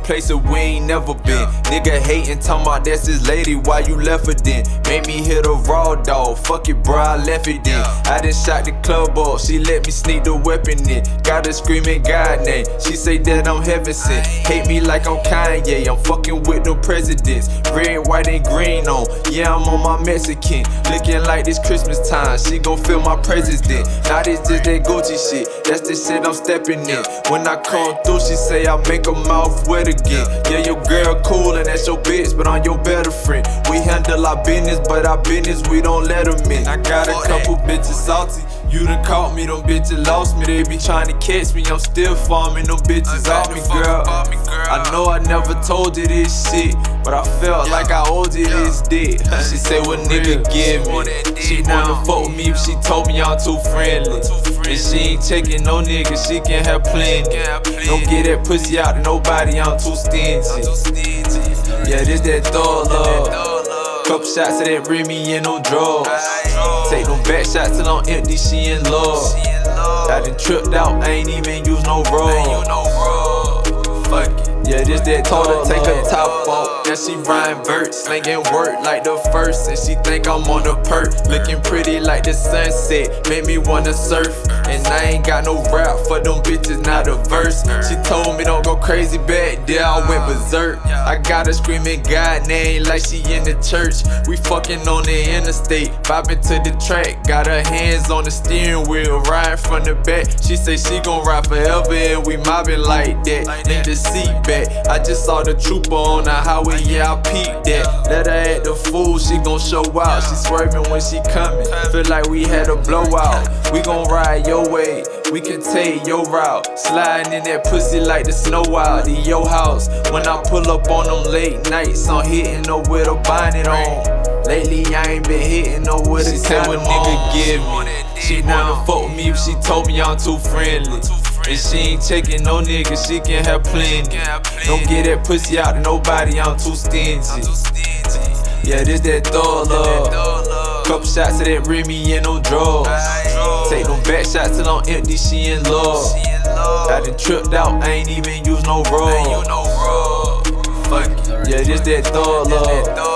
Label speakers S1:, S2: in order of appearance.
S1: place that we ain't never been. Nigga hatin', talking about that's his lady, why you left her then? Made me hit a raw dog, fuck it bro, I left it then. I done shot the club up, she let me sneak the weapon in. Got her screaming God name, she say that I'm heaven sent. Hate me like I'm Kanye, I'm fucking with them presidents. Red, white, and green on, yeah I'm on my Mexican. Looking like this Christmas time, she gon' feel my presence then. Now this just that Gucci shit, that's the shit I'm stepping in. When I come through, she say I make her mouth wet again. Yeah, your girl cool and that's your bitch, but I'm your better friend. We handle our business, but our business we don't let them in. I got a couple bitches salty, you done caught me, them bitches lost me. They be trying to catch me, I'm still farming them bitches off me, girl. I know I never told you this shit, but I felt like I owed you this dick. She said what nigga give me, she wanna fuck with me, but she told me I'm too friendly. And she ain't checking no nigga, she can have plenty. Don't get that pussy out to nobody, I'm too stingy. Yeah, this that thug love. Couple shots of that Remy and no drugs. Take them back shots till I'm empty, she in love. I done tripped out, I ain't even use no rug. Fuck it. Yeah, this that told her take her top off. Yeah, she rhyme verse, slinging work like the first. And she think I'm on the perk, looking pretty like the sunset. Made me wanna surf, and I ain't got no rap for them bitches, not a verse. She told me don't go crazy back there, I went berserk. I got her screaming God name like she in the church. We fucking on the interstate, vibing to the track. Got her hands on the steering wheel, riding from the back. She say she gon' ride forever and we mobbing like that. Need the seat back. I just saw the trooper on the highway, yeah, I peeped that. Let her act the fool, she gon' show out. She swerving when she coming, feel like we had a blowout. We gon' ride your way, we can take your route. Sliding in that pussy like the snow out in your house. When I pull up on them late nights, I'm hitting her with a bonnet on. Lately I ain't been hitting her with a condom on. She said what nigga give me, she wanna fuck with me, but she told me I'm too friendly. And she ain't checking no nigga, she can have plenty. Don't get that pussy out to nobody, I'm too stingy. Yeah, this that thug love. Couple shots of that Remy and no drugs. Take them back shots till I'm empty, she in love. I done tripped out, I ain't even use no rug. Fuck it. Yeah, this that thug love.